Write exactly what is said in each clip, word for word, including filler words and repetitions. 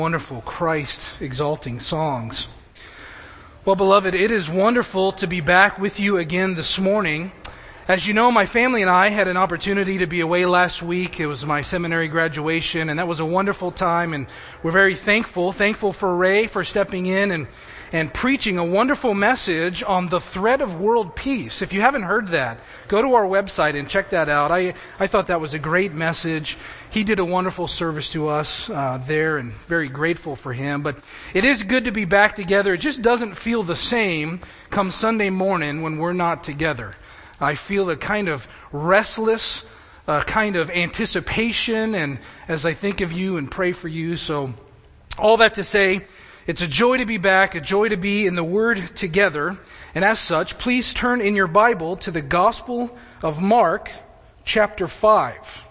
Wonderful Christ-exalting songs. Well, beloved, it is wonderful to be back with you again this morning. As you know, my family and I had an opportunity to be away last week. It was my seminary graduation, and that was a wonderful time, and we're very thankful. Thankful for Ray for stepping in and, and preaching a wonderful message on the thread of world peace. If you haven't heard that, go to our website and check that out. I, I thought that was a great message. He did a wonderful service to us uh, there, and very grateful for him. But it is good to be back together. It just doesn't feel the same come Sunday morning when we're not together. I feel a kind of restless, uh, kind of anticipation, and as I think of you and pray for you. So all that to say, it's a joy to be back, a joy to be in the Word together. And as such, please turn in your Bible to the Gospel of Mark, chapter five.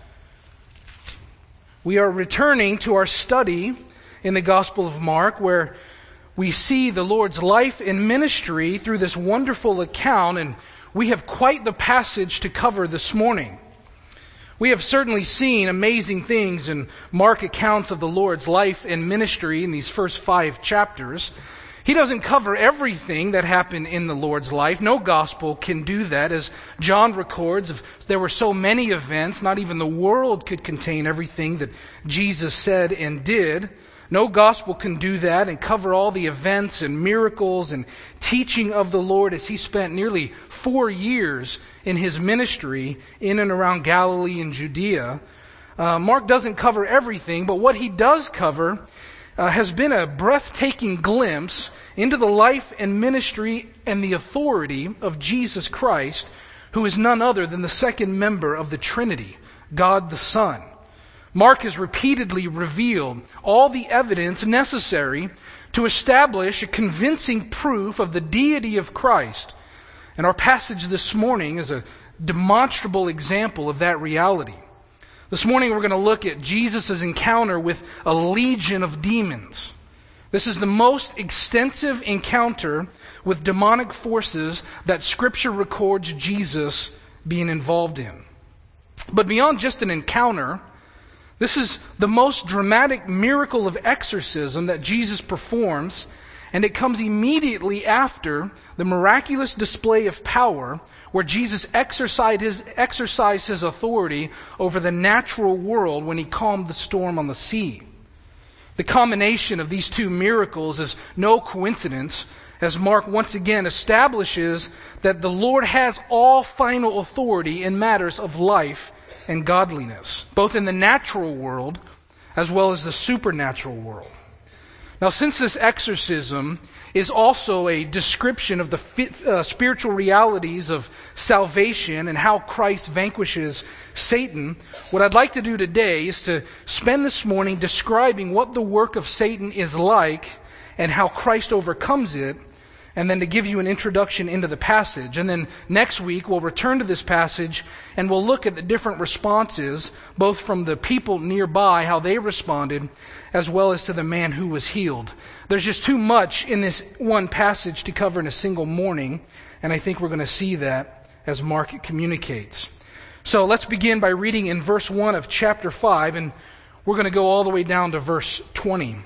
We are returning to our study in the Gospel of Mark, where we see the Lord's life and ministry through this wonderful account, and we have quite the passage to cover this morning. We have certainly seen amazing things in Mark accounts of the Lord's life and ministry in these first five chapters. He doesn't cover everything that happened in the Lord's life. No gospel can do that. As John records, there were so many events, not even the world could contain everything that Jesus said and did. No gospel can do that and cover all the events and miracles and teaching of the Lord as he spent nearly four years in his ministry in and around Galilee and Judea. Uh, Mark doesn't cover everything, but what he does cover uh, has been a breathtaking glimpse into the life and ministry and the authority of Jesus Christ, who is none other than the second member of the Trinity, God the Son. Mark has repeatedly revealed all the evidence necessary to establish a convincing proof of the deity of Christ. And our passage this morning is a demonstrable example of that reality. This morning we're going to look at Jesus' encounter with a legion of demons. This is the most extensive encounter with demonic forces that Scripture records Jesus being involved in. But beyond just an encounter, this is the most dramatic miracle of exorcism that Jesus performs, and it comes immediately after the miraculous display of power where Jesus exercised his, exercised his authority over the natural world when he calmed the storm on the sea. The combination of these two miracles is no coincidence, as Mark once again establishes that the Lord has all final authority in matters of life and godliness, both in the natural world as well as the supernatural world. Now, since this exorcism is also a description of the uh, spiritual realities of salvation and how Christ vanquishes Satan, what I'd like to do today is to spend this morning describing what the work of Satan is like and how Christ overcomes it, and then to give you an introduction into the passage. And then next week we'll return to this passage and we'll look at the different responses, both from the people nearby, how they responded, as well as to the man who was healed. There's just too much in this one passage to cover in a single morning, and I think we're going to see that as Mark communicates. So let's begin by reading in verse one of chapter five, and we're going to go all the way down to verse twenty.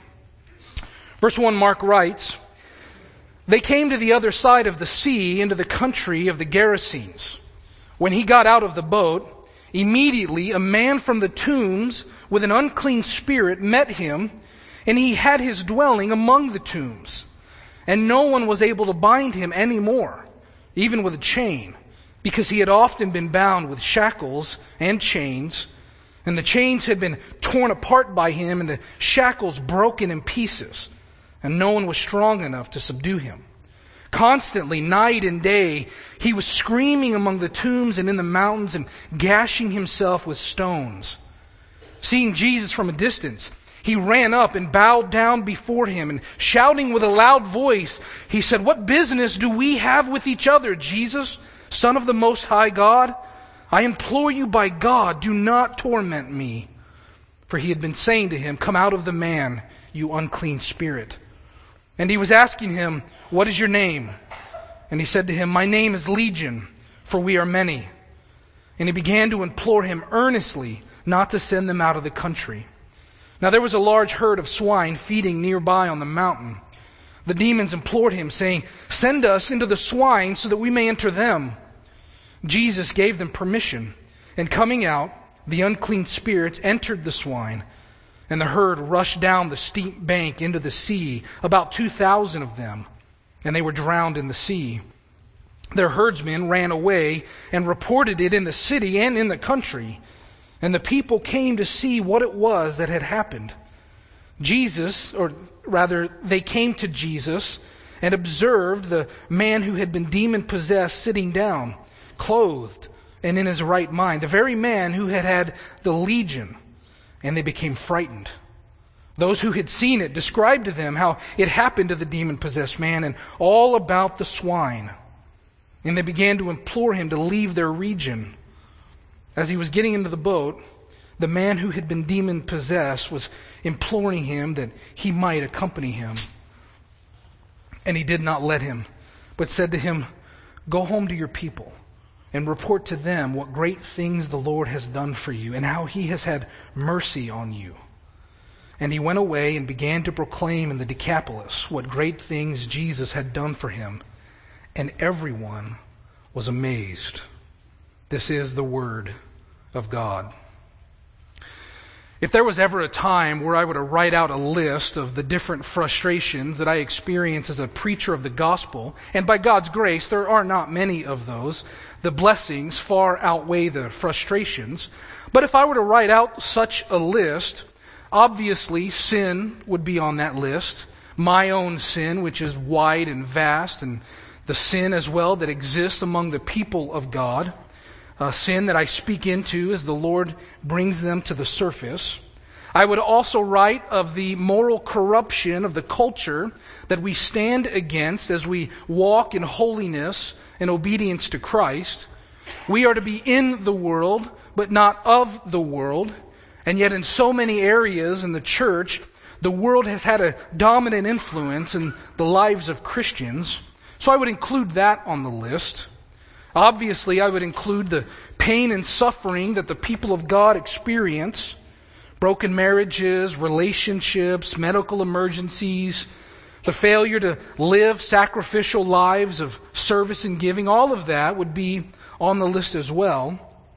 Verse one, Mark writes, "They came to the other side of the sea, into the country of the Gerasenes. When he got out of the boat, immediately a man from the tombs with an unclean spirit met him, and he had his dwelling among the tombs. And no one was able to bind him any more, even with a chain, because he had often been bound with shackles and chains, and the chains had been torn apart by him, and the shackles broken in pieces. And no one was strong enough to subdue him. Constantly, night and day, he was screaming among the tombs and in the mountains and gashing himself with stones. Seeing Jesus from a distance, he ran up and bowed down before him, and shouting with a loud voice, he said, 'What business do we have with each other, Jesus, Son of the Most High God? I implore you by God, do not torment me.' For he had been saying to him, 'Come out of the man, you unclean spirit.' And he was asking him, 'What is your name?' And he said to him, 'My name is Legion, for we are many.' And he began to implore him earnestly not to send them out of the country. Now there was a large herd of swine feeding nearby on the mountain. The demons implored him, saying, "Send us into the swine so that we may enter them." Jesus gave them permission, and coming out, the unclean spirits entered the swine, and the herd rushed down the steep bank into the sea, about two thousand of them, and they were drowned in the sea. Their herdsmen ran away and reported it in the city and in the country, and the people came to see what it was that had happened. Jesus, or rather, they came to Jesus and observed the man who had been demon-possessed sitting down, clothed and in his right mind, the very man who had had the legion, and they became frightened. Those who had seen it described to them how it happened to the demon-possessed man and all about the swine. And they began to implore him to leave their region. As he was getting into the boat, the man who had been demon-possessed was imploring him that he might accompany him. And he did not let him, but said to him, "Go home to your people and report to them what great things the Lord has done for you and how he has had mercy on you." And he went away and began to proclaim in the Decapolis what great things Jesus had done for him. And everyone was amazed. This is the word of God. If there was ever a time where I were to write out a list of the different frustrations that I experience as a preacher of the gospel, and by God's grace there are not many of those, the blessings far outweigh the frustrations. But if I were to write out such a list, obviously sin would be on that list. My own sin, which is wide and vast, and the sin as well that exists among the people of God. Uh, sin that I speak into as the Lord brings them to the surface. I would also write of the moral corruption of the culture that we stand against as we walk in holiness and obedience to Christ. We are to be in the world, but not of the world. And yet in so many areas in the church, the world has had a dominant influence in the lives of Christians. So I would include that on the list. Obviously, I would include the pain and suffering that the people of God experience. Broken marriages, relationships, medical emergencies, the failure to live sacrificial lives of service and giving. All of that would be on the list as well.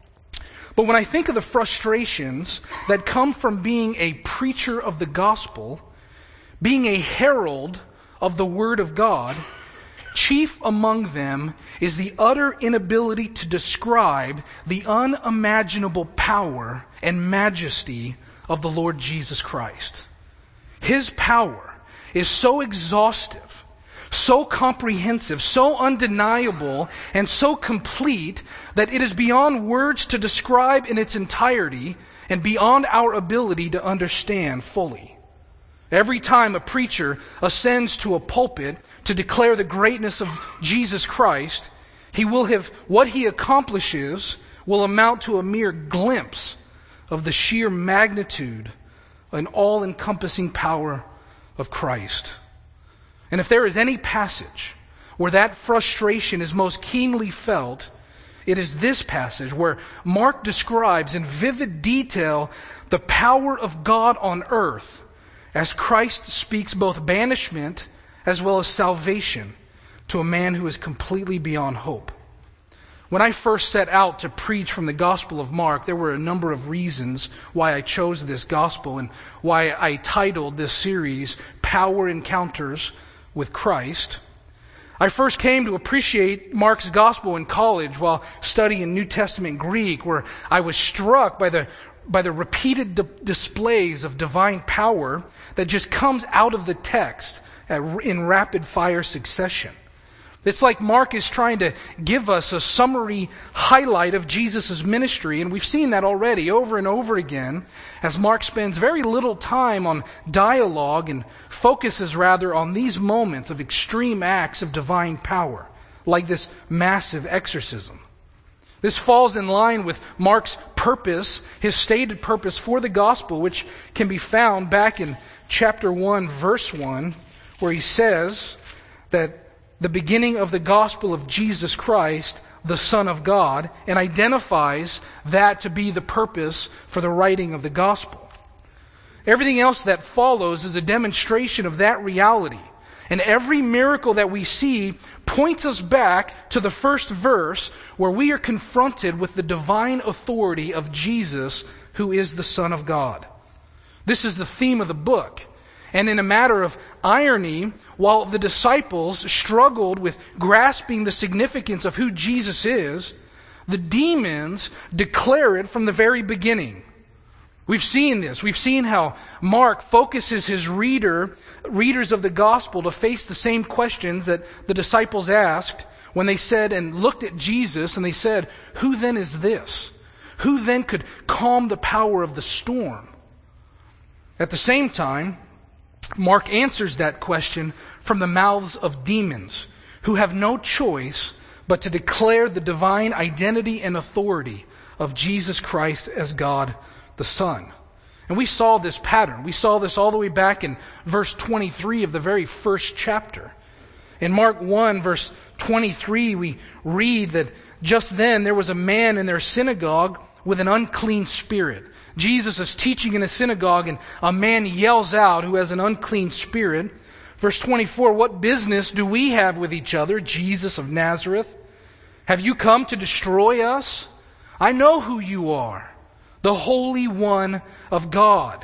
But when I think of the frustrations that come from being a preacher of the gospel, being a herald of the Word of God, chief among them is the utter inability to describe the unimaginable power and majesty of the Lord Jesus Christ. His power is so exhaustive, so comprehensive, so undeniable, and so complete that it is beyond words to describe in its entirety and beyond our ability to understand fully. Every time a preacher ascends to a pulpit to declare the greatness of Jesus Christ, he will have, what he accomplishes will amount to a mere glimpse of the sheer magnitude and all-encompassing power of Christ. And if there is any passage where that frustration is most keenly felt, it is this passage where Mark describes in vivid detail the power of God on earth as Christ speaks both banishment as well as salvation to a man who is completely beyond hope. When I first set out to preach from the Gospel of Mark, there were a number of reasons why I chose this Gospel and why I titled this series Power Encounters with Christ. I first came to appreciate Mark's Gospel in college while studying New Testament Greek, where I was struck by the by the repeated di- displays of divine power that just comes out of the text at, in rapid fire succession. It's like Mark is trying to give us a summary highlight of Jesus' ministry, and we've seen that already over and over again as Mark spends very little time on dialogue and focuses rather on these moments of extreme acts of divine power, like this massive exorcism. This falls in line with Mark's purpose, his stated purpose for the gospel, which can be found back in chapter one, verse one, where he says that the beginning of the gospel of Jesus Christ, the Son of God, and identifies that to be the purpose for the writing of the gospel. Everything else that follows is a demonstration of that reality. And every miracle that we see points us back to the first verse where we are confronted with the divine authority of Jesus, who is the Son of God. This is the theme of the book. And in a matter of irony, while the disciples struggled with grasping the significance of who Jesus is, the demons declare it from the very beginning. We've seen this. We've seen how Mark focuses his reader, readers of the gospel to face the same questions that the disciples asked when they said and looked at Jesus and they said, "Who then is this? Who then could calm the power of the storm?" At the same time, Mark answers that question from the mouths of demons who have no choice but to declare the divine identity and authority of Jesus Christ as God the Son. And we saw this pattern. We saw this all the way back in verse twenty-three of the very first chapter. In Mark one, verse twenty-three, we read that just then there was a man in their synagogue with an unclean spirit. Jesus is teaching in a synagogue and a man yells out who has an unclean spirit. Verse twenty-four, "What business do we have with each other, Jesus of Nazareth? Have you come to destroy us? I know who you are, the Holy One of God."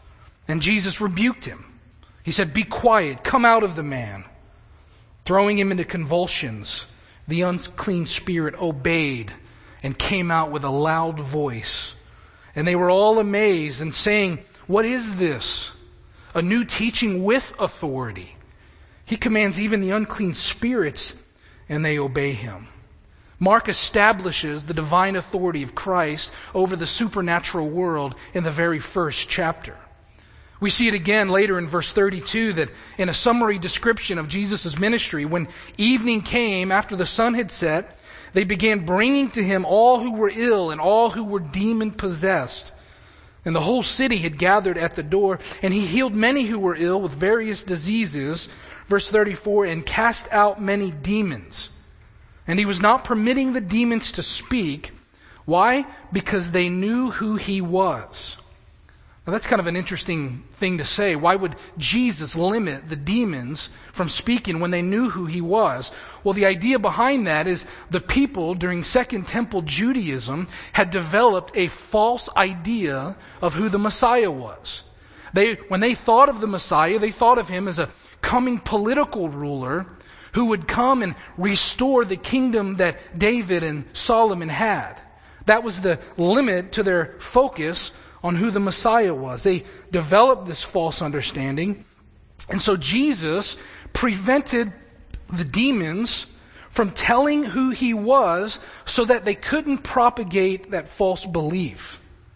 And Jesus rebuked him. He said, "Be quiet, come out of the man." Throwing him into convulsions, the unclean spirit obeyed and came out with a loud voice. And they were all amazed and saying, "What is this? A new teaching with authority. He commands even the unclean spirits, and they obey him." Mark establishes the divine authority of Christ over the supernatural world in the very first chapter. We see it again later in verse thirty-two that in a summary description of Jesus' ministry, when evening came after the sun had set, they began bringing to him all who were ill and all who were demon-possessed. And the whole city had gathered at the door, and he healed many who were ill with various diseases. Verse thirty-four, "and cast out many demons. And he was not permitting the demons to speak." Why? Because they knew who he was. Now that's kind of an interesting thing to say. Why would Jesus limit the demons from speaking when they knew who he was? Well, the idea behind that is the people during Second Temple Judaism had developed a false idea of who the Messiah was. They, when they thought of the Messiah, they thought of him as a coming political ruler who would come and restore the kingdom that David and Solomon had. That was the limit to their focus on who the Messiah was. They developed this false understanding. And so Jesus prevented the demons from telling who he was so that they couldn't propagate that false belief.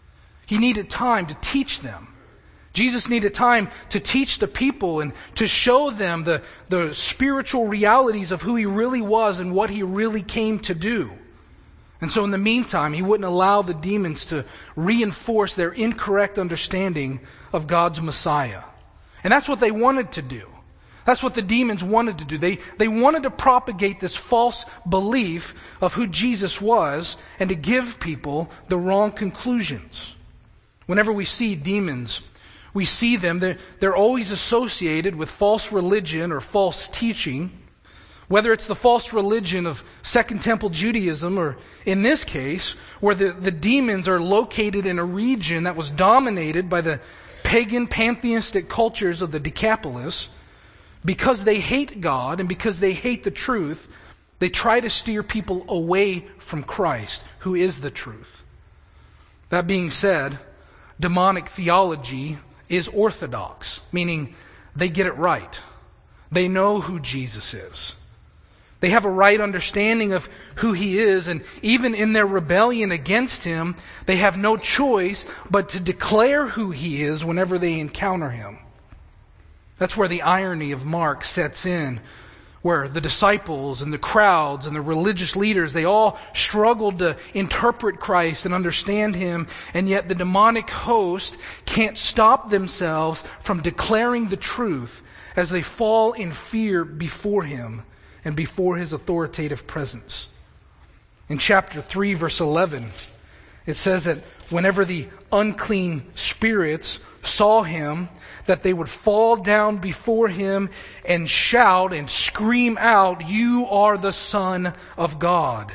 He needed time to teach them. Jesus needed time to teach the people and to show them the, the spiritual realities of who he really was and what he really came to do. And so in the meantime, he wouldn't allow the demons to reinforce their incorrect understanding of God's Messiah. And that's what they wanted to do. That's what the demons wanted to do. They, they wanted to propagate this false belief of who Jesus was and to give people the wrong conclusions. Whenever we see demons, we see them, they're, they're always associated with false religion or false teaching. Whether it's the false religion of Second Temple Judaism or, in this case, where the, the demons are located in a region that was dominated by the pagan pantheistic cultures of the Decapolis, because they hate God and because they hate the truth, they try to steer people away from Christ, who is the truth. That being said, demonic theology is orthodox, meaning they get it right. They know who Jesus is. They have a right understanding of who he is, and even in their rebellion against him, they have no choice but to declare who he is whenever they encounter him. That's where the irony of Mark sets in, where the disciples and the crowds and the religious leaders, they all struggled to interpret Christ and understand him, and yet the demonic host can't stop themselves from declaring the truth as they fall in fear before him and before his authoritative presence. In chapter three, verse eleven, it says that whenever the unclean spirits saw him, that they would fall down before him and shout and scream out, "You are the Son of God."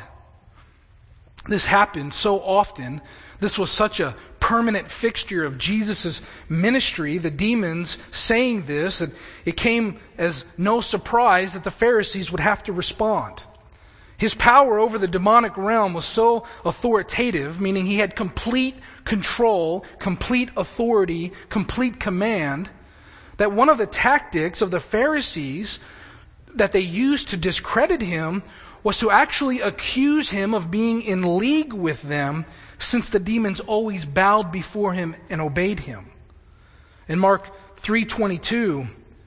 This happened so often. This was such a permanent fixture of Jesus' ministry, the demons saying this, that it came as no surprise that the Pharisees would have to respond. His power over the demonic realm was so authoritative, meaning he had complete control, complete authority, complete command, that one of the tactics of the Pharisees that they used to discredit him was to actually accuse him of being in league with them, since the demons always bowed before him and obeyed him. In Mark three twenty-two,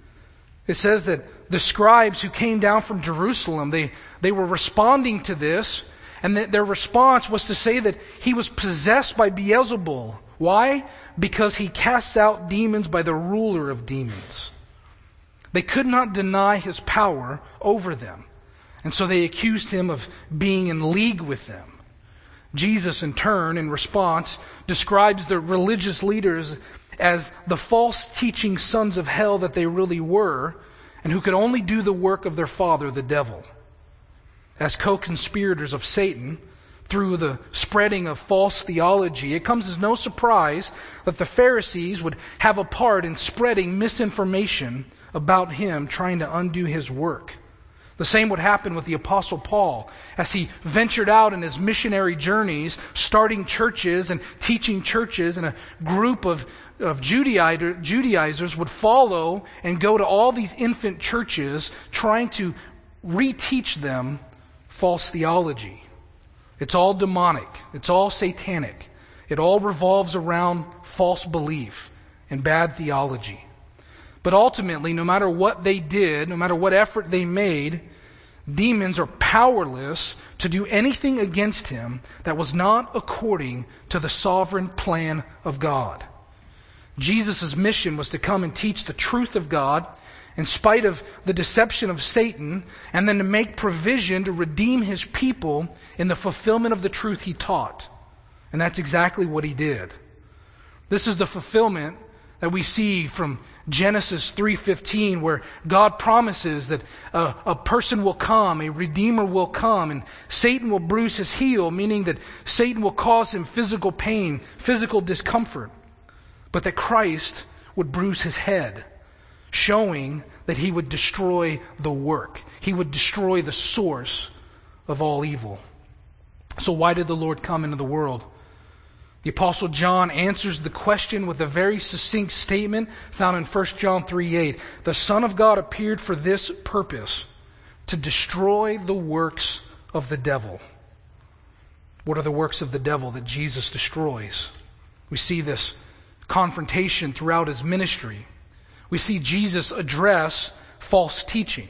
it says that the scribes who came down from Jerusalem, they, they were responding to this, and that their response was to say that he was possessed by Beelzebul. Why? Because he casts out demons by the ruler of demons. They could not deny his power over them, and so they accused him of being in league with them. Jesus, in turn, in response, describes the religious leaders as the false teaching sons of hell that they really were, and who could only do the work of their father, the devil. As co-conspirators of Satan, through the spreading of false theology, it comes as no surprise that the Pharisees would have a part in spreading misinformation about him, trying to undo his work. The same would happen with the Apostle Paul as he ventured out in his missionary journeys, starting churches and teaching churches, and a group of, of Judaizer, Judaizers would follow and go to all these infant churches trying to reteach them false theology. It's all demonic. It's all satanic. It all revolves around false belief and bad theology. But ultimately, no matter what they did, no matter what effort they made, demons are powerless to do anything against him that was not according to the sovereign plan of God. Jesus' mission was to come and teach the truth of God in spite of the deception of Satan, and then to make provision to redeem his people in the fulfillment of the truth he taught. And that's exactly what he did. This is the fulfillment that we see from Genesis three fifteen, where God promises that a, a person will come, a Redeemer will come, and Satan will bruise his heel, meaning that Satan will cause him physical pain, physical discomfort, but that Christ would bruise his head, showing that he would destroy the work. He would destroy the source of all evil. So why did the Lord come into the world? The Apostle John answers the question with a very succinct statement found in First John three eight. The Son of God appeared for this purpose, to destroy the works of the devil. What are the works of the devil that Jesus destroys? We see this confrontation throughout his ministry. We see Jesus address false teaching.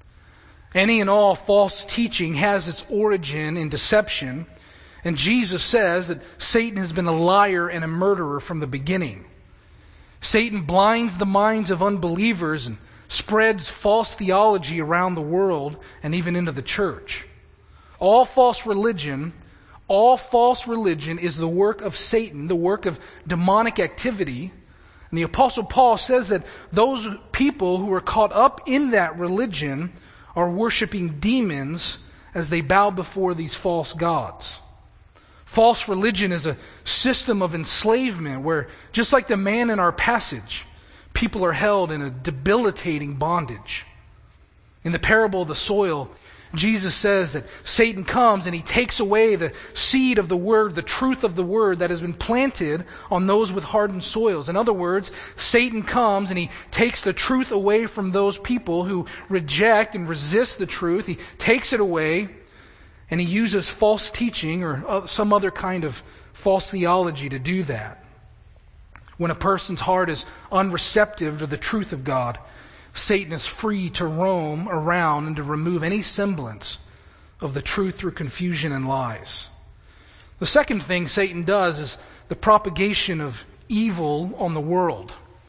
Any and all false teaching has its origin in deception. And Jesus says that Satan has been a liar and a murderer from the beginning. Satan blinds the minds of unbelievers and spreads false theology around the world and even into the church. All false religion, all false religion is the work of Satan, the work of demonic activity. And the Apostle Paul says that those people who are caught up in that religion are worshiping demons as they bow before these false gods. False religion is a system of enslavement where, just like the man in our passage, people are held in a debilitating bondage. In the parable of the soil, Jesus says that Satan comes and he takes away the seed of the word, the truth of the word that has been planted on those with hardened soils. In other words, Satan comes and he takes the truth away from those people who reject and resist the truth. He takes it away. And he uses false teaching or some other kind of false theology to do that. When a person's heart is unreceptive to the truth of God, Satan is free to roam around and to remove any semblance of the truth through confusion and lies. The second thing Satan does is the propagation of evil on the world.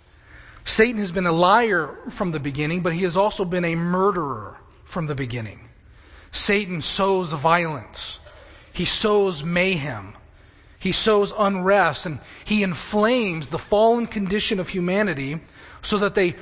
Satan has been a liar from the beginning, but he has also been a murderer from the beginning. Satan sows violence. He sows mayhem. He sows unrest and he inflames the fallen condition of humanity so that they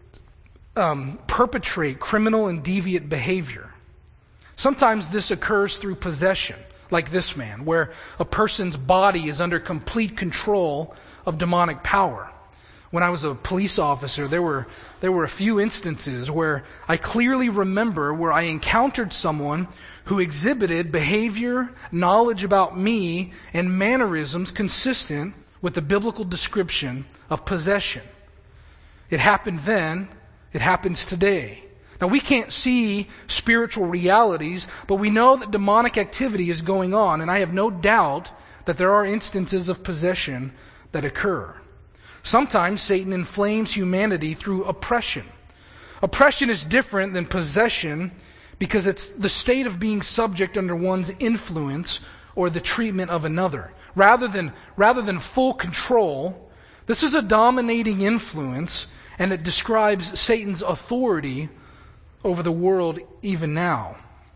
um, perpetrate criminal and deviant behavior. Sometimes this occurs through possession, like this man, where a person's body is under complete control of demonic power. When I was a police officer, there were there were a few instances where I clearly remember where I encountered someone who exhibited behavior, knowledge about me, and mannerisms consistent with the biblical description of possession. It happened then, it happens today. Now, we can't see spiritual realities, but we know that demonic activity is going on, and I have no doubt that there are instances of possession that occur. Sometimes Satan inflames humanity through oppression. Oppression is different than possession because it's the state of being subject under one's influence or the treatment of another. Rather than, rather than full control, this is a dominating influence, and it describes Satan's authority over the world even now.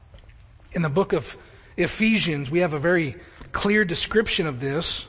In the book of Ephesians, we have a very clear description of this.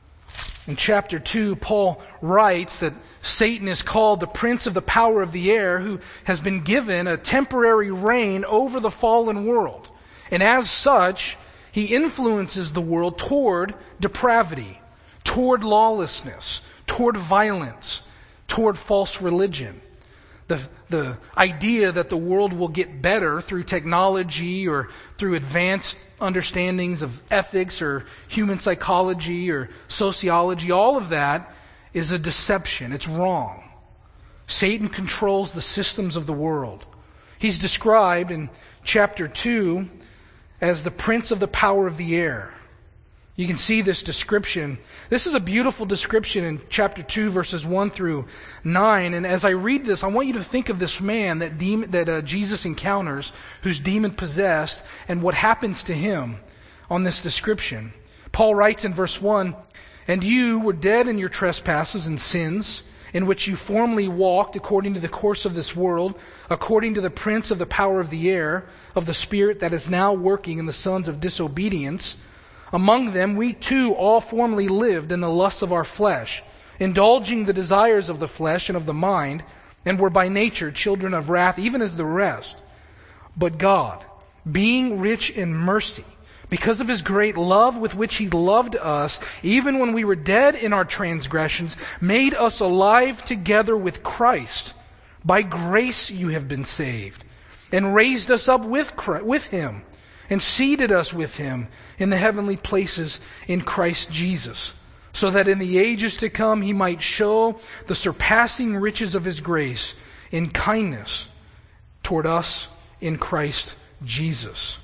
In chapter two, Paul writes that Satan is called the prince of the power of the air, who has been given a temporary reign over the fallen world. And as such, he influences the world toward depravity, toward lawlessness, toward violence, toward false religion. The, the idea that the world will get better through technology or through advanced understandings of ethics or human psychology or sociology, all of that is a deception. It's wrong. Satan controls the systems of the world. He's described in chapter two as the prince of the power of the air. You can see this description. This is a beautiful description in chapter two, verses one through nine. And as I read this, I want you to think of this man that demon, that uh, Jesus encounters, who's demon-possessed, and what happens to him on this description. Paul writes in verse one, "And you were dead in your trespasses and sins, in which you formerly walked according to the course of this world, according to the prince of the power of the air, of the spirit that is now working in the sons of disobedience. Among them we too all formerly lived in the lusts of our flesh, indulging the desires of the flesh and of the mind, and were by nature children of wrath, even as the rest. But God, being rich in mercy, because of His great love with which He loved us, even when we were dead in our transgressions, made us alive together with Christ. By grace you have been saved, and raised us up with Christ, with Him, and seated us with Him in the heavenly places in Christ Jesus, so that in the ages to come He might show the surpassing riches of His grace in kindness toward us in Christ Jesus."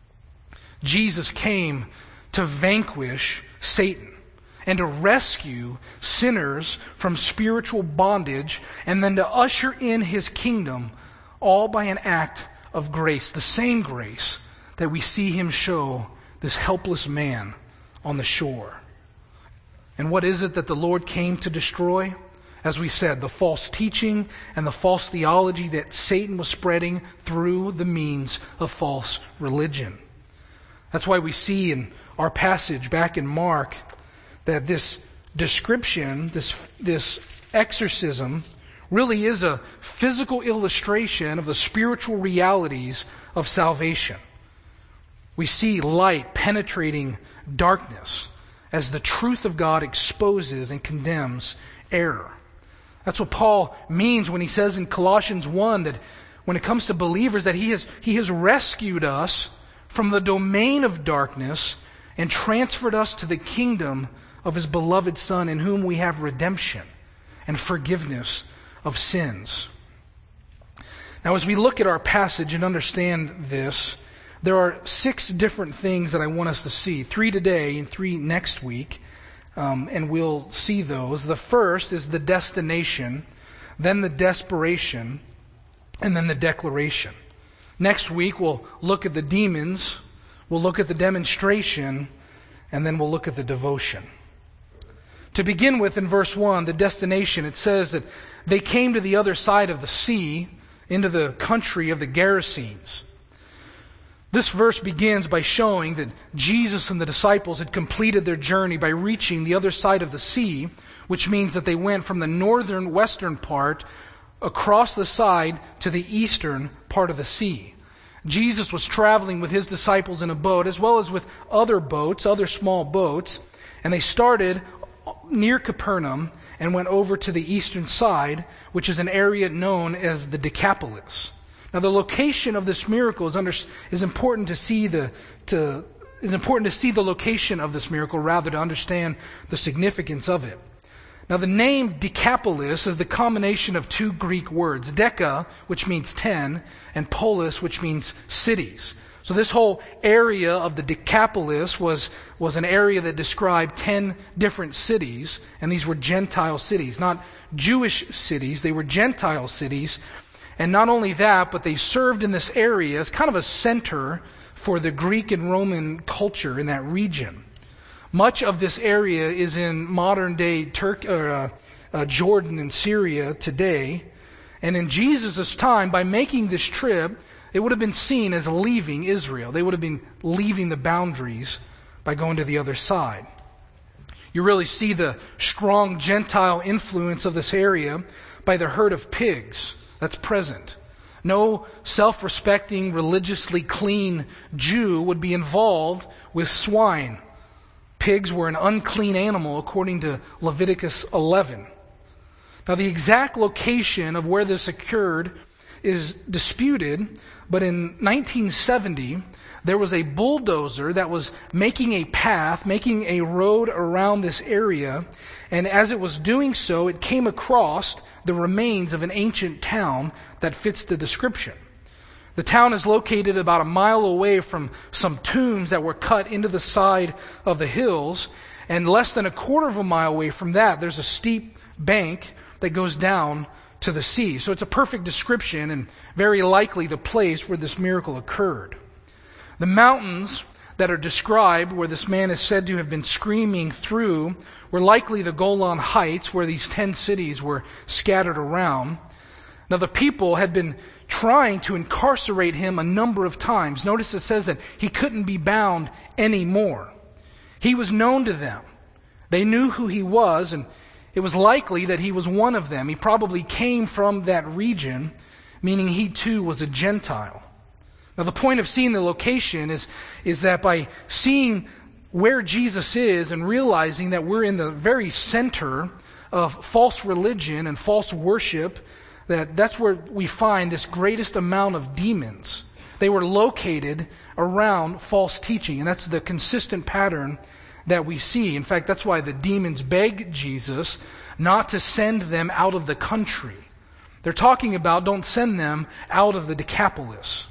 Jesus came to vanquish Satan and to rescue sinners from spiritual bondage, and then to usher in His kingdom, all by an act of grace, the same grace that we see Him show this helpless man on the shore. And what is it that the Lord came to destroy? As we said, the false teaching and the false theology that Satan was spreading through the means of false religion. That's why we see in our passage back in Mark that this description, this, this exorcism, really is a physical illustration of the spiritual realities of salvation. We see light penetrating darkness as the truth of God exposes and condemns error. That's what Paul means when he says in Colossians one that when it comes to believers that he has, he has rescued us from the domain of darkness and transferred us to the kingdom of His beloved Son, in whom we have redemption and forgiveness of sins. Now, as we look at our passage and understand this, there are six different things that I want us to see. Three today and three next week. Um, and we'll see those. The first is the destination, then the desperation, and then the declaration. Next week we'll look at the demons, we'll look at the demonstration, and then we'll look at the devotion. To begin with, in verse one, the destination, it says that they came to the other side of the sea, into the country of the Gerasenes. This verse begins by showing that Jesus and the disciples had completed their journey by reaching the other side of the sea, which means that they went from the northern western part across the side to the eastern part of the sea. Jesus was traveling with his disciples in a boat, as well as with other boats, other small boats, and they started near Capernaum and went over to the eastern side, which is an area known as the Decapolis. Now, the location of this miracle is under, is important to see the to is important to see the location of this miracle, rather to understand the significance of it. Now, the name Decapolis is the combination of two Greek words, Deca, which means ten, and polis, which means cities. So this whole area of the Decapolis was, was an area that described ten different cities, and these were Gentile cities, not Jewish cities. They were Gentile cities. And not only that, but they served in this area as kind of a center for the Greek and Roman culture in that region. Much of this area is in modern-day Turkey, or, uh, uh, Jordan and Syria today. And in Jesus' time, by making this trip, it would have been seen as leaving Israel. They would have been leaving the boundaries by going to the other side. You really see the strong Gentile influence of this area by the herd of pigs that's present. No self-respecting, religiously clean Jew would be involved with swine. Pigs were an unclean animal according to Leviticus eleven. Now, the exact location of where this occurred is disputed, but in nineteen seventy, there was a bulldozer that was making a path, making a road around this area, and as it was doing so, it came across the remains of an ancient town that fits the description. The town is located about a mile away from some tombs that were cut into the side of the hills, and less than a quarter of a mile away from that, there's a steep bank that goes down to the sea. So it's a perfect description and very likely the place where this miracle occurred. The mountains that are described where this man is said to have been screaming through were likely the Golan Heights, where these ten cities were scattered around. Now, the people had been trying to incarcerate him a number of times. Notice it says that he couldn't be bound anymore. He was known to them. They knew who he was, and it was likely that he was one of them. He probably came from that region, meaning he too was a Gentile. Now, the point of seeing the location is, is that by seeing where Jesus is and realizing that we're in the very center of false religion and false worship, that that's where we find this greatest amount of demons. They were located around false teaching, and that's the consistent pattern that we see. In fact, that's why the demons beg Jesus not to send them out of the country. They're talking about don't send them out of the Decapolis.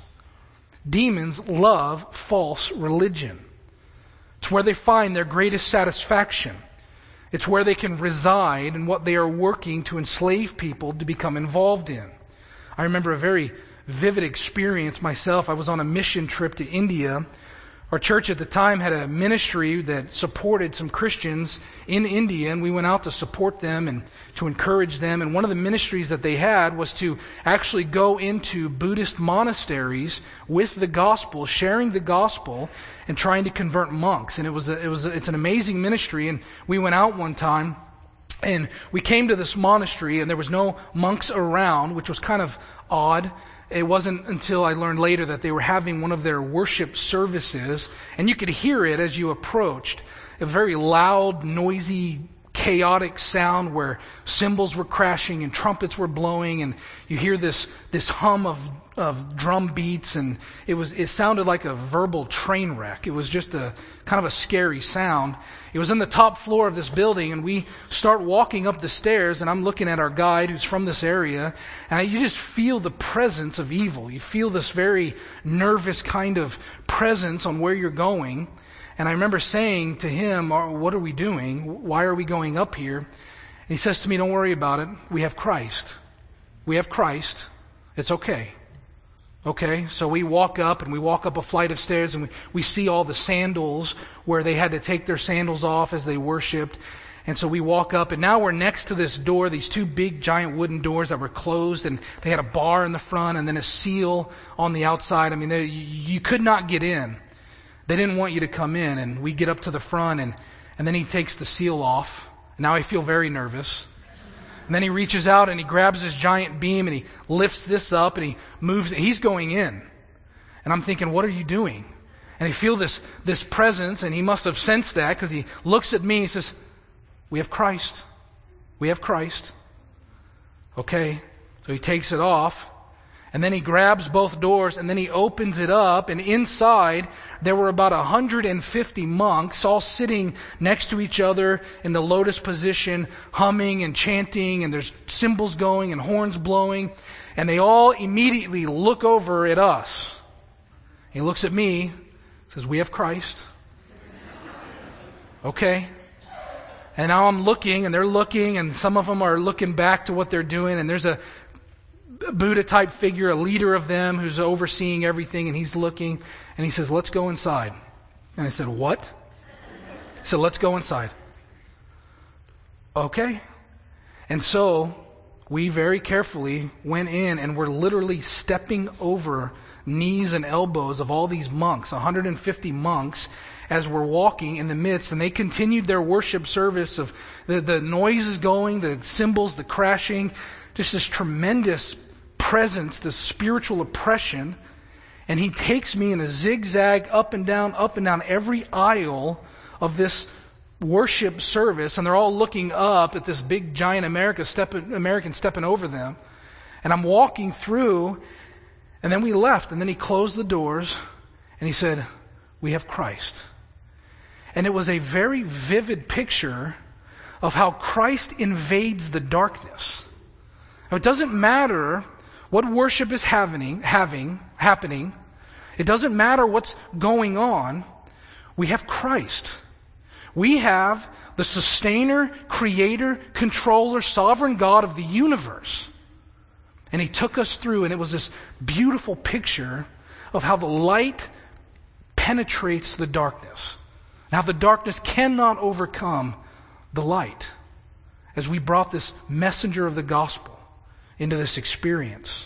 Demons love false religion. It's where they find their greatest satisfaction. It's where they can reside and what they are working to enslave people to become involved in. I remember a very vivid experience myself. I was on a mission trip to India. Our church at the time had a ministry that supported some Christians in India, and we went out to support them and to encourage them. And one of the ministries that they had was to actually go into Buddhist monasteries with the gospel, sharing the gospel, and trying to convert monks. And it was a, it was a, it's an amazing ministry. And we went out one time, and we came to this monastery, and there was no monks around, which was kind of odd. It wasn't until I learned later that they were having one of their worship services, and you could hear it as you approached. A very loud, noisy, chaotic sound where cymbals were crashing and trumpets were blowing, and you hear this this hum of of drum beats, and it was it sounded like a verbal train wreck. It was just a kind of a scary sound. It was in the top floor of this building, and we start walking up the stairs, and I'm looking at our guide who's from this area, and you just feel the presence of evil. You feel this very nervous kind of presence on where you're going. And I remember saying to him, what are we doing? Why are we going up here? And he says to me, don't worry about it. We have Christ. We have Christ. It's okay. Okay, so we walk up and we walk up a flight of stairs, and we, we see all the sandals where they had to take their sandals off as they worshiped. And so we walk up, and now we're next to this door, these two big giant wooden doors that were closed, and they had a bar in the front and then a seal on the outside. I mean, they, you, you could not get in. They didn't want you to come in. And we get up to the front, and, and then he takes the seal off. Now I feel very nervous. And then he reaches out and he grabs this giant beam and he lifts this up and he moves it. He's going in. And I'm thinking, what are you doing? And I feel this, this presence, and he must have sensed that because he looks at me and he says, we have Christ. We have Christ. Okay. So he takes it off, and then he grabs both doors, and then he opens it up, and inside there were about one hundred fifty monks all sitting next to each other in the lotus position, humming and chanting, and there's cymbals going and horns blowing, and they all immediately look over at us. He looks at me, says, we have Christ. Okay. And now I'm looking, and they're looking, and some of them are looking back to what they're doing, and there's a Buddha-type figure, a leader of them, who's overseeing everything, and he's looking, and he says, let's go inside. And I said, what? He said, let's go inside. Okay. And so we very carefully went in, and we're literally stepping over knees and elbows of all these monks, one hundred fifty monks, as we're walking in the midst, and they continued their worship service of the, the noises going, the cymbals, the crashing, just this tremendous presence, this spiritual oppression. And he takes me in a zigzag up and down, up and down every aisle of this worship service, and they're all looking up at this big giant America stepping, American stepping over them. And I'm walking through, and then we left, and then he closed the doors, and he said, we have Christ. And it was a very vivid picture of how Christ invades the darkness. Now, it doesn't matter what worship is having, having, happening. It doesn't matter what's going on. We have Christ. We have the sustainer, creator, controller, sovereign God of the universe. And he took us through, and it was this beautiful picture of how the light penetrates the darkness. Now the darkness cannot overcome the light, as we brought this messenger of the gospel into this experience.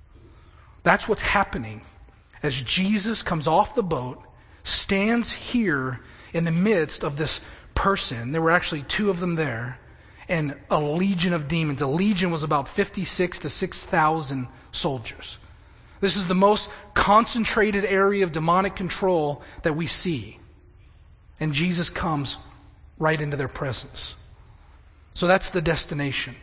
That's what's happening as Jesus comes off the boat, stands here in the midst of this person. There were actually two of them there, and a legion of demons. A legion was about fifty-six to six thousand soldiers. This is the most concentrated area of demonic control that we see. And Jesus comes right into their presence. So that's the destination.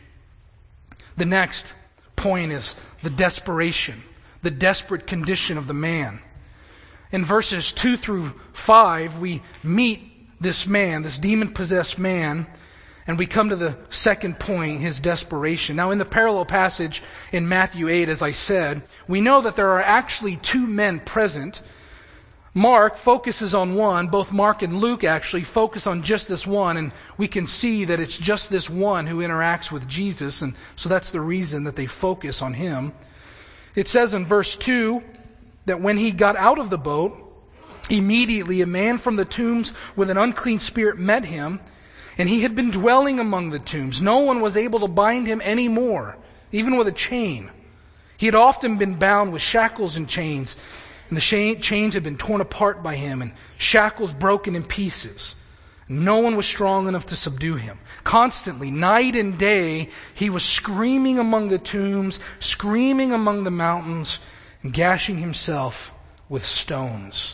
The next point is the desperation, the desperate condition of the man. In verses two through five, we meet this man, this demon-possessed man, and we come to the second point, his desperation. Now, in the parallel passage in Matthew eight, as I said, we know that there are actually two men present. Mark focuses on one. Both Mark and Luke actually focus on just this one, and we can see that it's just this one who interacts with Jesus, and so that's the reason that they focus on him. It says in verse two that when he got out of the boat, immediately a man from the tombs with an unclean spirit met him, and he had been dwelling among the tombs. No one was able to bind him anymore, even with a chain. He had often been bound with shackles and chains, and the chains had been torn apart by him, and shackles broken in pieces. No one was strong enough to subdue him. Constantly, night and day, he was screaming among the tombs, screaming among the mountains, and gashing himself with stones.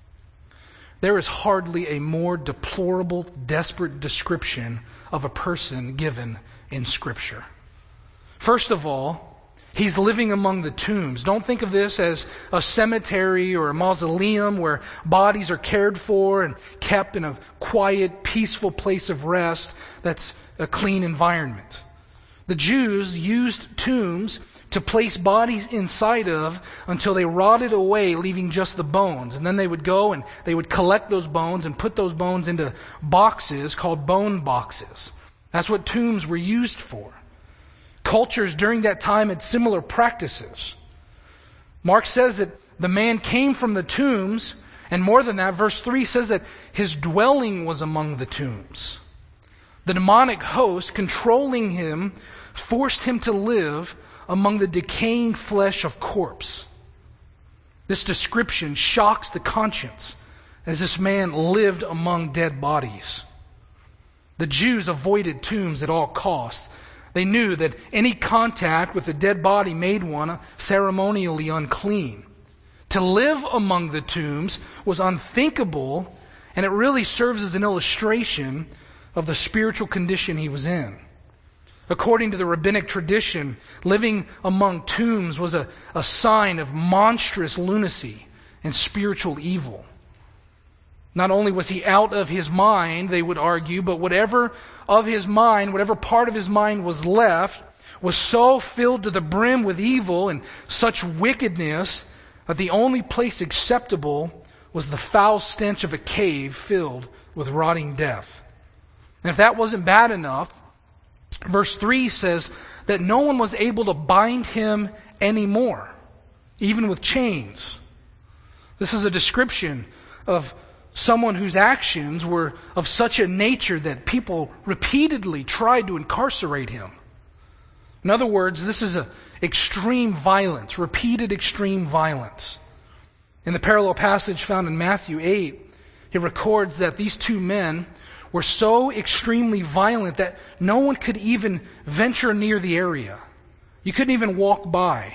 There is hardly a more deplorable, desperate description of a person given in Scripture. First of all, he's living among the tombs. Don't think of this as a cemetery or a mausoleum where bodies are cared for and kept in a quiet, peaceful place of rest that's a clean environment. The Jews used tombs to place bodies inside of until they rotted away, leaving just the bones. And then they would go and they would collect those bones and put those bones into boxes called bone boxes. That's what tombs were used for. Cultures during that time had similar practices. Mark says that the man came from the tombs, and more than that, verse three says that his dwelling was among the tombs. The demonic host controlling him forced him to live among the decaying flesh of corpse. This description shocks the conscience as this man lived among dead bodies. The Jews avoided tombs at all costs. They knew that any contact with a dead body made one ceremonially unclean. To live among the tombs was unthinkable, and it really serves as an illustration of the spiritual condition he was in. According to the rabbinic tradition, living among tombs was a, a sign of monstrous lunacy and spiritual evil. Not only was he out of his mind, they would argue, but whatever of his mind, whatever part of his mind was left, was so filled to the brim with evil and such wickedness that the only place acceptable was the foul stench of a cave filled with rotting death. And if that wasn't bad enough, verse three says that no one was able to bind him anymore, even with chains. This is a description of someone whose actions were of such a nature that people repeatedly tried to incarcerate him. In other words, this is a extreme violence, repeated extreme violence. In the parallel passage found in Matthew eight, it records that these two men were so extremely violent that no one could even venture near the area. You couldn't even walk by.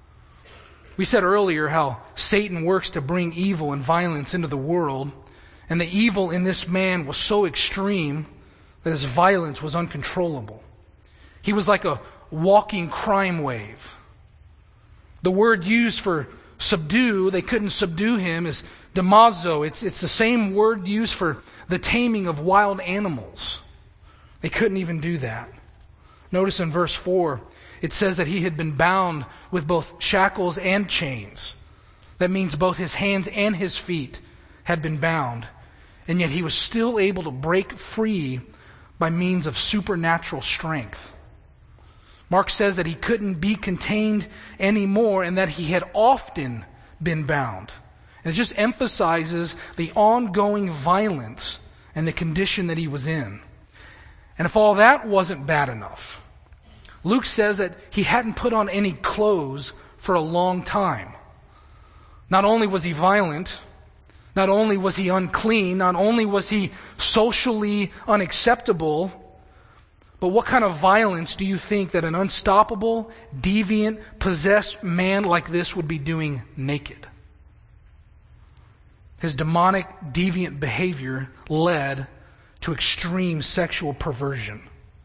We said earlier how Satan works to bring evil and violence into the world, and the evil in this man was so extreme that his violence was uncontrollable. He was like a walking crime wave. The word used for subdue, they couldn't subdue him, is damazo. It's, it's the same word used for the taming of wild animals. They couldn't even do that. Notice in verse four, it says that he had been bound with both shackles and chains. That means both his hands and his feet had been bound. And yet he was still able to break free by means of supernatural strength. Mark says that he couldn't be contained anymore and that he had often been bound. And it just emphasizes the ongoing violence and the condition that he was in. And if all that wasn't bad enough, Luke says that he hadn't put on any clothes for a long time. Not only was he violent, not only was he unclean, not only was he socially unacceptable, but what kind of violence do you think that an unstoppable, deviant, possessed man like this would be doing naked? His demonic, deviant behavior led to extreme sexual perversion.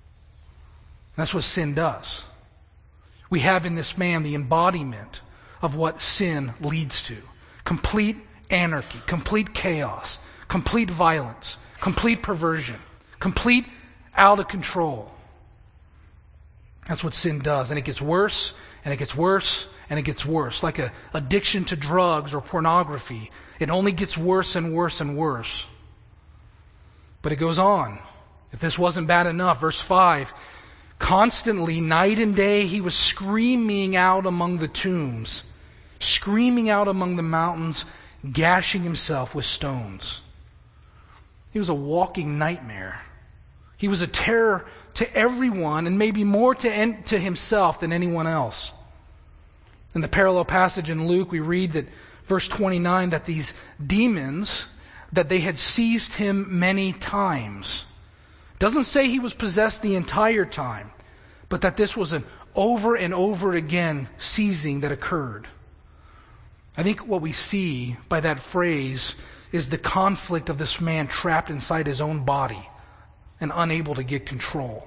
That's what sin does. We have in this man the embodiment of what sin leads to. Complete anarchy, complete chaos, complete violence, complete perversion, complete out of control. That's what sin does. And it gets worse, and it gets worse, and it gets worse. Like a addiction to drugs or pornography. It only gets worse and worse and worse. But it goes on. If this wasn't bad enough, verse five, constantly, night and day, he was screaming out among the tombs, screaming out among the mountains, gashing himself with stones. He was a walking nightmare. He was a terror to everyone, and maybe more to, en- to himself than anyone else. In the parallel passage in Luke, we read that verse twenty-nine, that these demons, that they had seized him many times. It doesn't say he was possessed the entire time, but that this was an over and over again seizing that occurred. I think what we see by that phrase is the conflict of this man trapped inside his own body and unable to get control.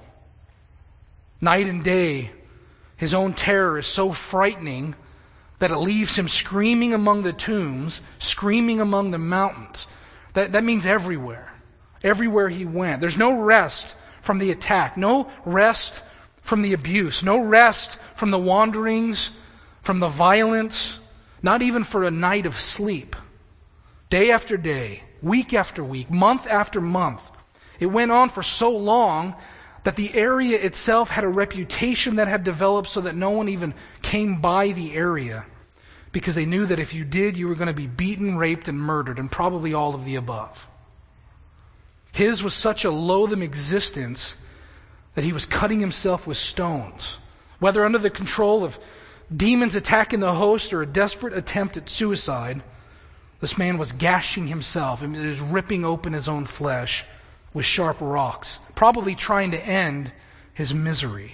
Night and day, his own terror is so frightening that it leaves him screaming among the tombs, screaming among the mountains. That, that means everywhere. Everywhere he went. There's no rest from the attack, no rest from the abuse, no rest from the wanderings, from the violence, not even for a night of sleep. Day after day, week after week, month after month. It went on for so long that the area itself had a reputation that had developed so that no one even came by the area, because they knew that if you did, you were going to be beaten, raped, and murdered, and probably all of the above. His was such a loathsome existence that he was cutting himself with stones. Whether under the control of demons attacking the host or a desperate attempt at suicide, this man was gashing himself and he was ripping open his own flesh with sharp rocks, probably trying to end his misery.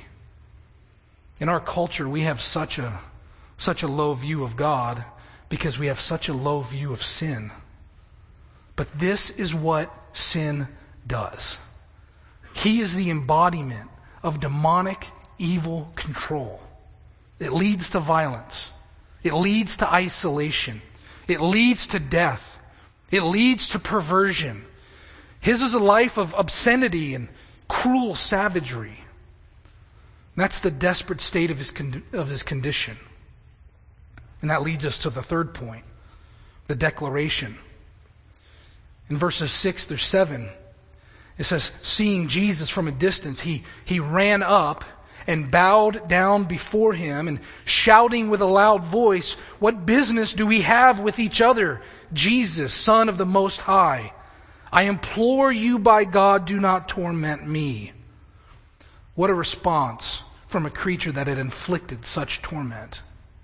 In our culture, we have such a such a low view of God because we have such a low view of sin. But this is what sin does. He is the embodiment of demonic evil control. It leads to violence. It leads to isolation. It leads to death. It leads to perversion. His is a life of obscenity and cruel savagery. That's the desperate state of his con- of his condition. And that leads us to the third point, the declaration. In verses six through seven, it says, seeing Jesus from a distance, he, he ran up and bowed down before him and shouting with a loud voice, "What business do we have with each other, Jesus, Son of the Most High? I implore you by God, do not torment me." What a response from a creature that had inflicted such torment.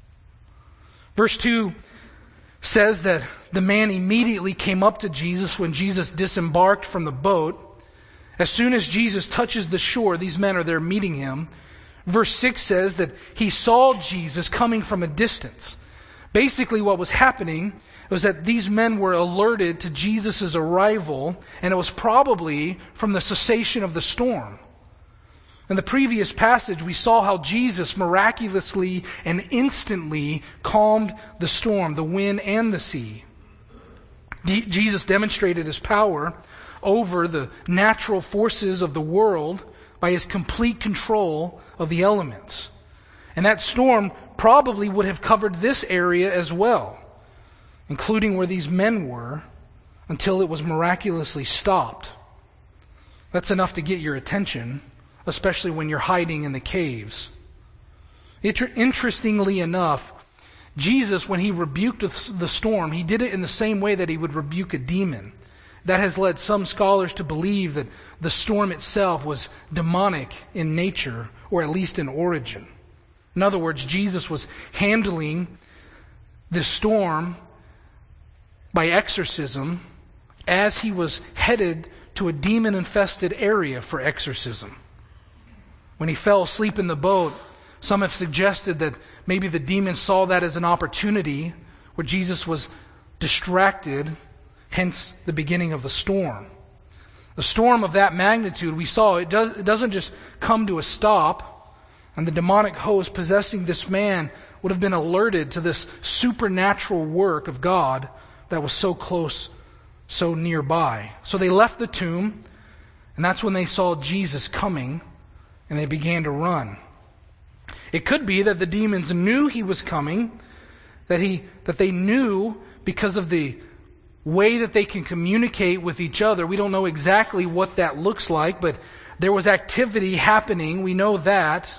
Verse two says that the man immediately came up to Jesus when Jesus disembarked from the boat. As soon as Jesus touches the shore, these men are there meeting him. Verse six says that he saw Jesus coming from a distance. Basically what was happening was that these men were alerted to Jesus' arrival, and it was probably from the cessation of the storm. In the previous passage, we saw how Jesus miraculously and instantly calmed the storm, the wind and the sea. D- Jesus demonstrated his power over the natural forces of the world by his complete control of the elements. And that storm probably would have covered this area as well, including where these men were, until it was miraculously stopped. That's enough to get your attention, especially when you're hiding in the caves. Inter- interestingly enough, Jesus, when he rebuked the storm, he did it in the same way that he would rebuke a demon. That has led some scholars to believe that the storm itself was demonic in nature, or at least in origin. In other words, Jesus was handling the storm by exorcism as he was headed to a demon-infested area for exorcism. When he fell asleep in the boat, some have suggested that maybe the demons saw that as an opportunity where Jesus was distracted, hence the beginning of the storm. A storm of that magnitude, we saw, it, does, it doesn't just come to a stop, and the demonic host possessing this man would have been alerted to this supernatural work of God that was so close, so nearby. So they left the tomb, and that's when they saw Jesus coming, and they began to run. It could be that the demons knew he was coming, that he that they knew because of the way that they can communicate with each other. We don't know exactly what that looks like, but there was activity happening. We know that.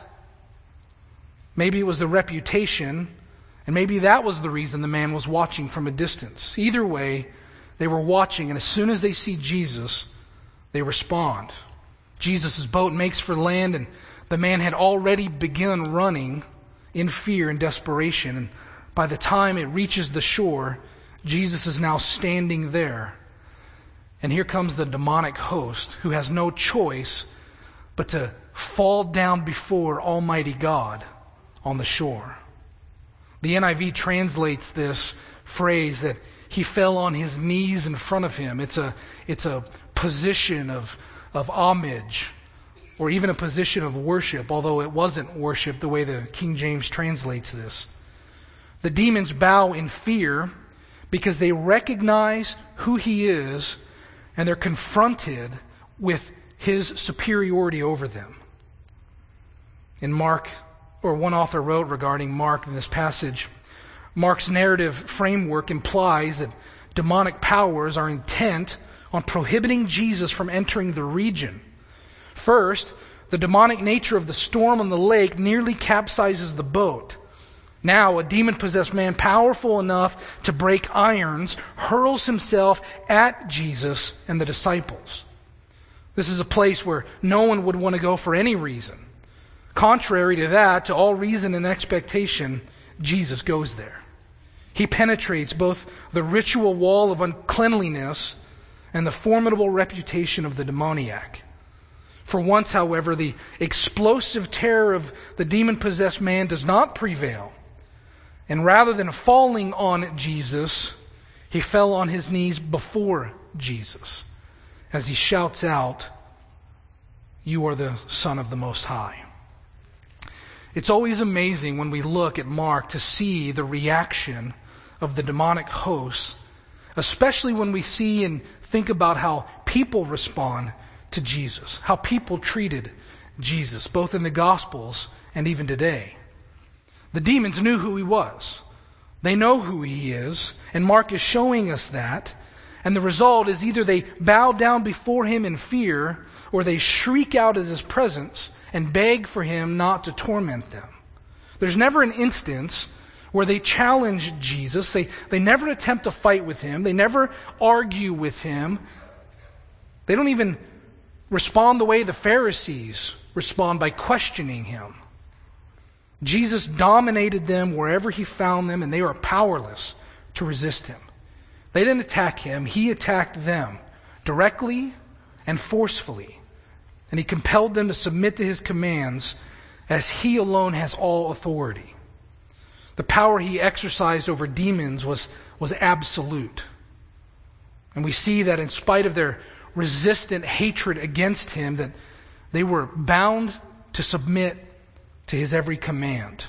Maybe it was the reputation, and maybe that was the reason the man was watching from a distance. Either way, they were watching, and as soon as they see Jesus, they respond. Jesus' boat makes for land, and the man had already begun running in fear and desperation. And by the time it reaches the shore, Jesus is now standing there. And here comes the demonic host who has no choice but to fall down before Almighty God on the shore. The N I V translates this phrase that he fell on his knees in front of him. It's a, it's a position of, of homage, or even a position of worship, although it wasn't worship the way the King James translates this. The demons bow in fear because they recognize who he is, and they're confronted with his superiority over them. In Mark, or one author wrote regarding Mark in this passage, Mark's narrative framework implies that demonic powers are intent on prohibiting Jesus from entering the region. First, the demonic nature of the storm on the lake nearly capsizes the boat. Now, a demon-possessed man powerful enough to break irons hurls himself at Jesus and the disciples. This is a place where no one would want to go for any reason. Contrary to that, to all reason and expectation, Jesus goes there. He penetrates both the ritual wall of uncleanliness and the formidable reputation of the demoniac. For once, however, the explosive terror of the demon-possessed man does not prevail. And rather than falling on Jesus, he fell on his knees before Jesus as he shouts out, "You are the Son of the Most High." It's always amazing when we look at Mark to see the reaction of the demonic hosts, especially when we see and think about how people respond to Jesus, how people treated Jesus, both in the Gospels and even today. The demons knew who he was. They know who he is, and Mark is showing us that. And the result is either they bow down before him in fear, or they shriek out at his presence and beg for him not to torment them. There's never an instance where they challenge Jesus. They, they never attempt to fight with him. They never argue with him. They don't even respond the way the Pharisees respond, by questioning him. Jesus dominated them wherever he found them, and they were powerless to resist him. They didn't attack him. He attacked them directly and forcefully. And he compelled them to submit to his commands, as he alone has all authority. The power he exercised over demons was, was absolute. And we see that in spite of their resistant hatred against him, that they were bound to submit to his every command.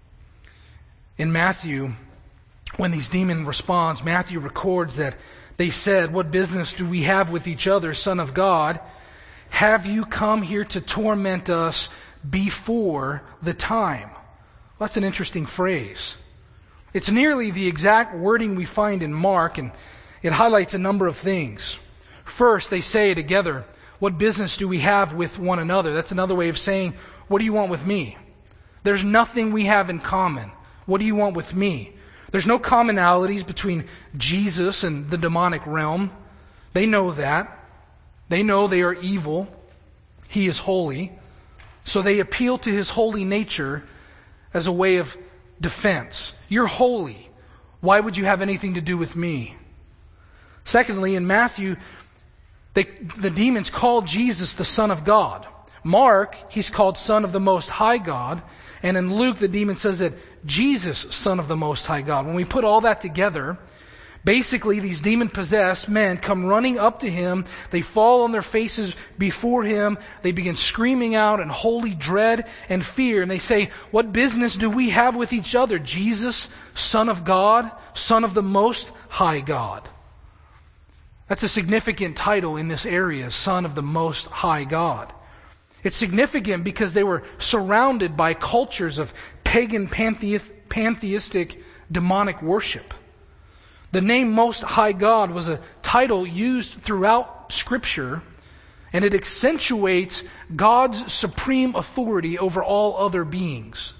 In Matthew, when these demons respond, Matthew records that they said, "What business do we have with each other, Son of God? Have you come here to torment us before the time?" Well, that's an interesting phrase. It's nearly the exact wording we find in Mark, and it highlights a number of things. First, they say together, "What business do we have with one another?" That's another way of saying, "What do you want with me?" There's nothing we have in common. What do you want with me? There's no commonalities between Jesus and the demonic realm. They know that. They know they are evil. He is holy. So they appeal to his holy nature as a way of defense. You're holy. Why would you have anything to do with me? Secondly, in Matthew, they, the demons called Jesus the Son of God. Mark, he's called Son of the Most High God. And in Luke, the demon says that Jesus, Son of the Most High God. When we put all that together, basically these demon-possessed men come running up to him. They fall on their faces before him. They begin screaming out in holy dread and fear. And they say, "What business do we have with each other, Jesus, Son of God, Son of the Most High God?" That's a significant title in this area, Son of the Most High God. It's significant because they were surrounded by cultures of pagan pantheistic demonic worship. The name Most High God was a title used throughout Scripture, and it accentuates God's supreme authority over all other beings.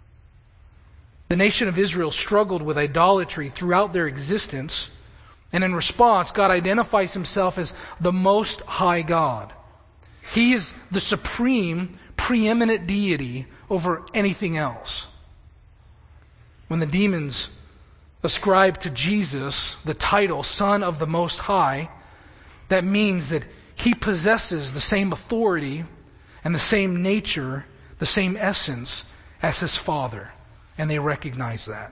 The nation of Israel struggled with idolatry throughout their existence, and in response, God identifies himself as the Most High God. He is the supreme, preeminent deity over anything else. When the demons ascribe to Jesus the title Son of the Most High, that means that he possesses the same authority and the same nature, the same essence as his Father. And they recognize that.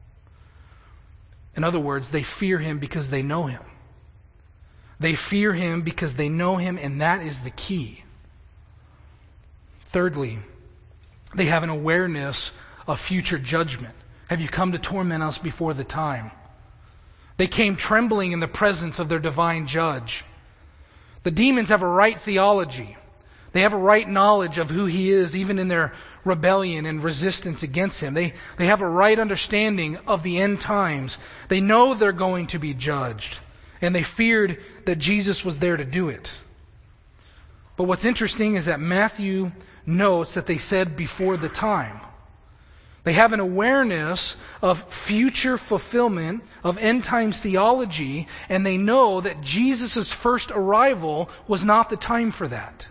In other words, they fear him because they know him. They fear him because they know him, and that is the key. Thirdly, they have an awareness of future judgment. Have you come to torment us before the time? They came trembling in the presence of their divine judge. The demons have a right theology. They have a right knowledge of who he is, even in their rebellion and resistance against him. They, they have a right understanding of the end times. They know they're going to be judged. And they feared that Jesus was there to do it. But what's interesting is that Matthew notes that they said before the time. They have an awareness of future fulfillment of end times theology, and they know that Jesus' first arrival was not the time for that.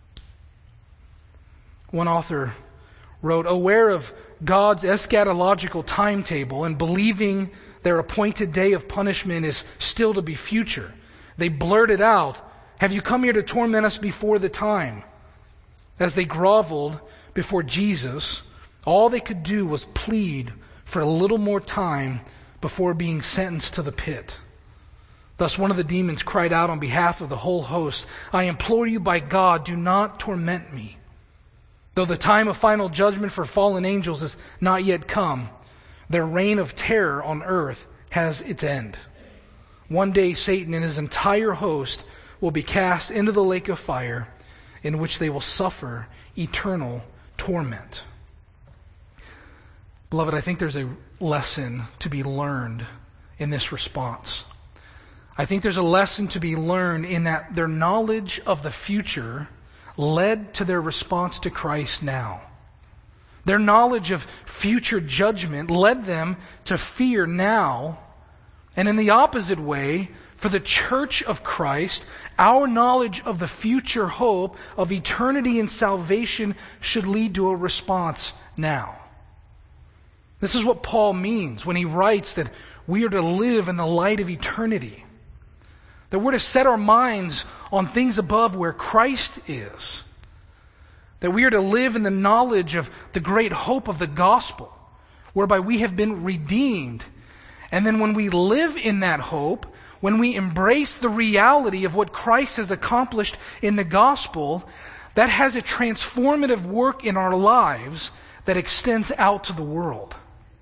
One author wrote, aware of God's eschatological timetable and believing their appointed day of punishment is still to be future, they blurted out, "Have you come here to torment us before the time?" As they groveled before Jesus, all they could do was plead for a little more time before being sentenced to the pit. Thus one of the demons cried out on behalf of the whole host, "I implore you by God, do not torment me." Though the time of final judgment for fallen angels has not yet come, their reign of terror on earth has its end. One day Satan and his entire host will be cast into the lake of fire, in which they will suffer eternal torment. Beloved, I think there's a lesson to be learned in this response. I think there's a lesson to be learned in that their knowledge of the future led to their response to Christ now. Their knowledge of future judgment led them to fear now. And in the opposite way, for the church of Christ, our knowledge of the future hope of eternity and salvation should lead to a response now. This is what Paul means when he writes that we are to live in the light of eternity. That we're to set our minds on things above where Christ is. That we are to live in the knowledge of the great hope of the gospel, whereby we have been redeemed. And then when we live in that hope, when we embrace the reality of what Christ has accomplished in the gospel, that has a transformative work in our lives that extends out to the world.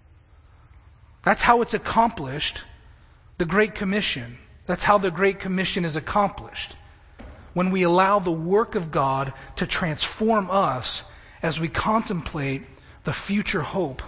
That's how it's accomplished, the Great Commission. That's how the Great Commission is accomplished. When we allow the work of God to transform us as we contemplate the future hope.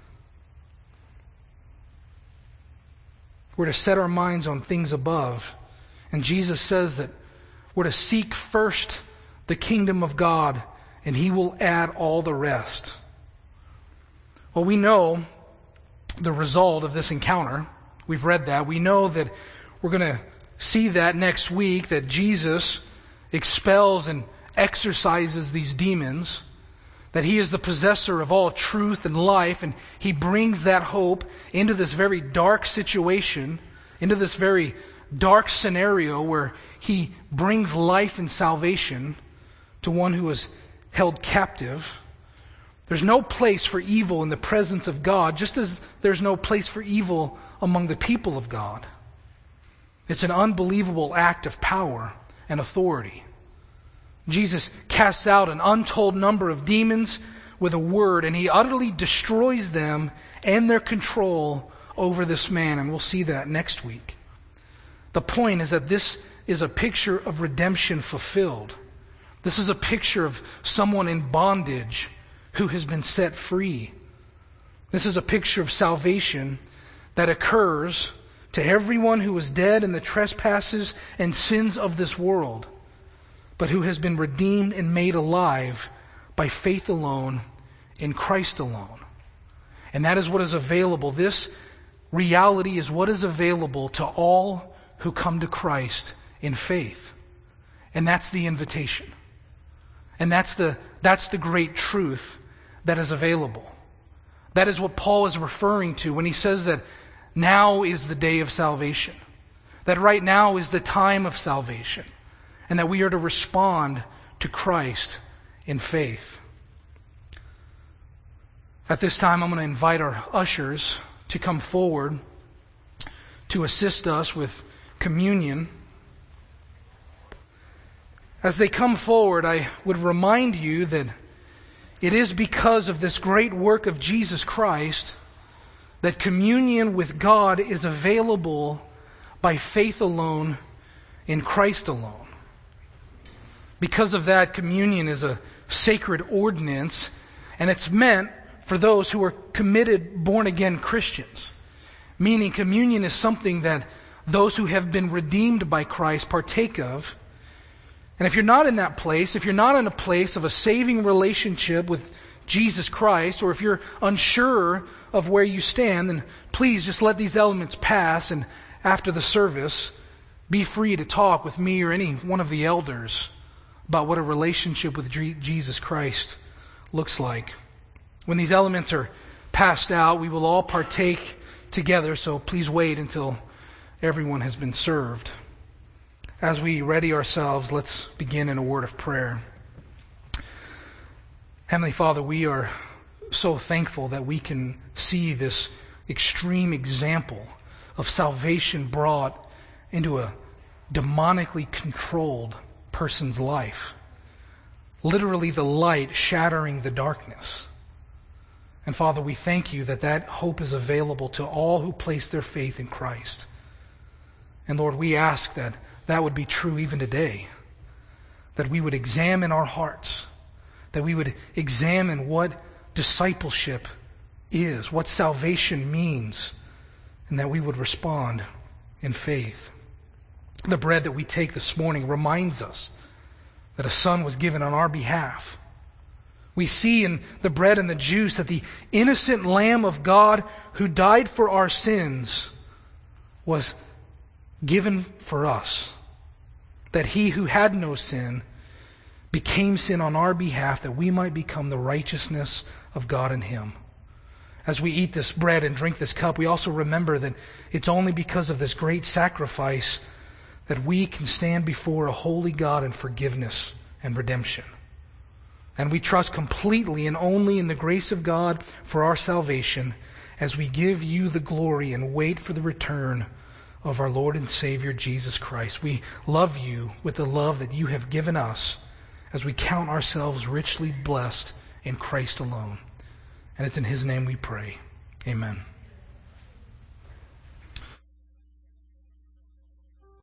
We're to set our minds on things above. And Jesus says that we're to seek first the kingdom of God, and He will add all the rest. Well, we know the result of this encounter. We've read that. We know that we're going to see that next week, that Jesus expels and exorcises these demons, that He is the possessor of all truth and life, and He brings that hope into this very dark situation, into this very dark scenario where He brings life and salvation to one who is held captive. There's no place for evil in the presence of God, just as there's no place for evil among the people of God. It's an unbelievable act of power and authority. Jesus casts out an untold number of demons with a word, and He utterly destroys them and their control over this man, and we'll see that next week. The point is that this is a picture of redemption fulfilled. This is a picture of someone in bondage who has been set free. This is a picture of salvation that occurs to everyone who is dead in the trespasses and sins of this world, but who has been redeemed and made alive by faith alone in Christ alone. And that is what is available. This reality is what is available to all who come to Christ in faith. And that's the invitation. And that's the, that's the great truth that is available. That is what Paul is referring to when he says that now is the day of salvation. That right now is the time of salvation. And that we are to respond to Christ in faith. At this time, I'm going to invite our ushers to come forward to assist us with communion. As they come forward, I would remind you that it is because of this great work of Jesus Christ that communion with God is available by faith alone in Christ alone. Because of that, communion is a sacred ordinance, and it's meant for those who are committed, born-again Christians. Meaning communion is something that those who have been redeemed by Christ partake of. And if you're not in that place, if you're not in a place of a saving relationship with Jesus Christ, or if you're unsure of where you stand, then please just let these elements pass, and after the service, be free to talk with me or any one of the elders about what a relationship with Jesus Christ looks like. When these elements are passed out, we will all partake together, so please wait until everyone has been served. As we ready ourselves, let's begin in a word of prayer. Heavenly Father, we are so thankful that we can see this extreme example of salvation brought into a demonically controlled person's life. Literally the light shattering the darkness. And Father, we thank you that that hope is available to all who place their faith in Christ. And Lord, we ask that that would be true even today. That we would examine our hearts. That we would examine what discipleship is, what salvation means, and that we would respond in faith. The bread that we take this morning reminds us that a son was given on our behalf. We see in the bread and the juice that the innocent Lamb of God who died for our sins was given for us. That he who had no sin became sin on our behalf, that we might become the righteousness of God in him. As we eat this bread and drink this cup, we also remember that it's only because of this great sacrifice that we can stand before a holy God in forgiveness and redemption. And we trust completely and only in the grace of God for our salvation as we give you the glory and wait for the return of our Lord and Savior Jesus Christ. We love you with the love that you have given us as we count ourselves richly blessed in Christ alone. And it's in his name we pray. Amen.